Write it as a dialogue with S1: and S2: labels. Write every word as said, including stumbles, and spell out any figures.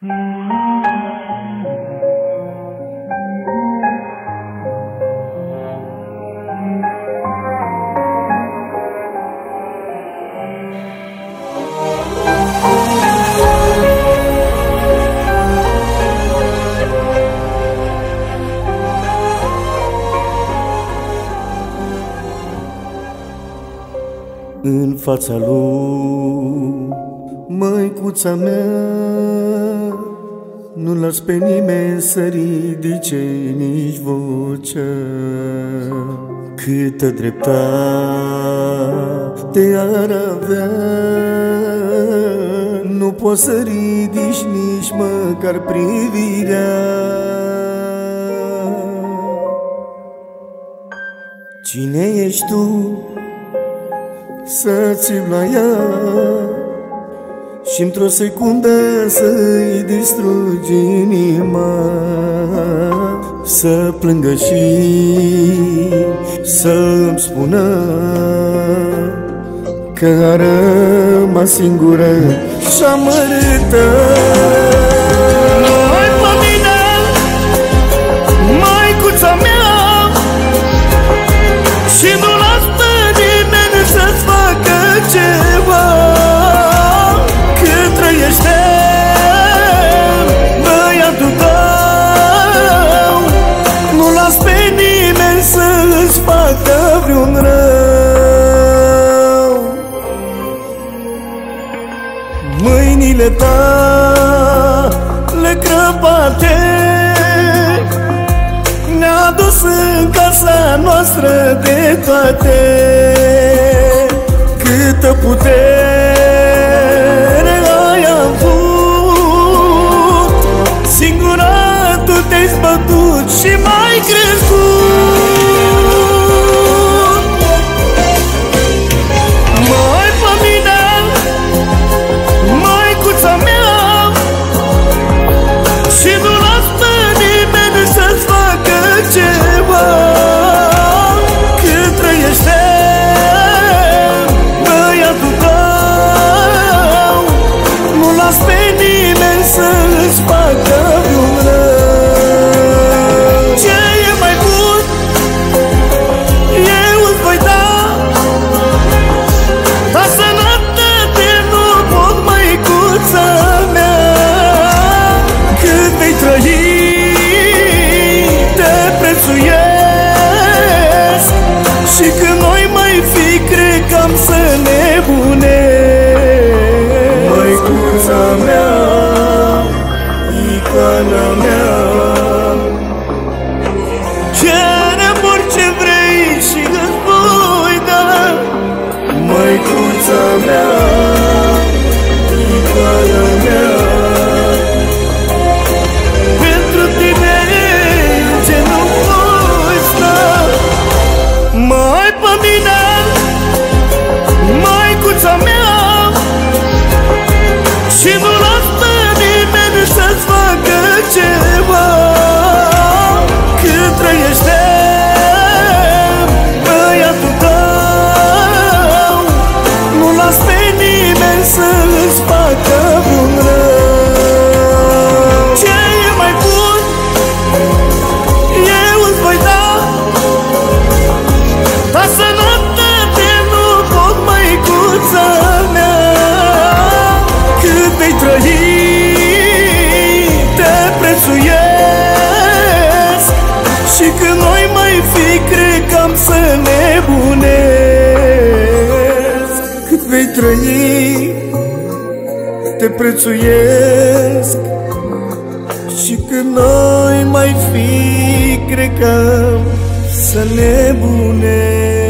S1: În fața lui, măicuța mea, nu las pe nimeni să ridice nici vocea. Câtă dreptate ar avea, nu poți să ridici nici măcar privirea. Cine ești tu să ții la ea și într-o secundă să-i distrugi inima, să plângă și să-mi spună că a rămas singură și amărâtă.
S2: Hai pe mine, măicuța mea, și nu las pe nimeni să-ți facă ceva. Cât trăiește băiatul tău, nu las pe nimeni să-ți facă vreun rău. Mâinile tale crăpate ne-a dus în casa noastră de toate. Câtă putere ai avut, singura tu te-ai zbătut și m-ai crescut. Mai pe mine, măicuța mea, și nu las pe nimeni să-ți facă ceva. Cât trăiește băiatul tău, nu las pe nimeni să-ți facă vreun rău. Ce e mai bun, eu îți voi da, dar sănătate nu pot, măicuța mea. Cât vei trăi, te prețuiesc, și când noi mai fi, cred că am să nebunesc.
S1: Măicuța mea, icoana mea,
S2: Cere-mi orice vrei și îți voi da.
S1: măicuța mea, icoana mea.
S2: Pentru tine ce nu voi sta. Mai pe mine, măicuța mea, și nu las pe nimeni să-ți facă ceva. Cât trăiește băiatul tău, nu las pe nimeni să-ți facă vreun rău. Ce e mai bun, eu îți voi da, dar sănătate nu pot, măicuța mea. Cât vei trăi, te prețuiesc, și când noi mai fi, cred că am să nebunesc.
S1: Cât vei trăi, te prețuiesc, și când noi mai fi, cred că am să nebunesc.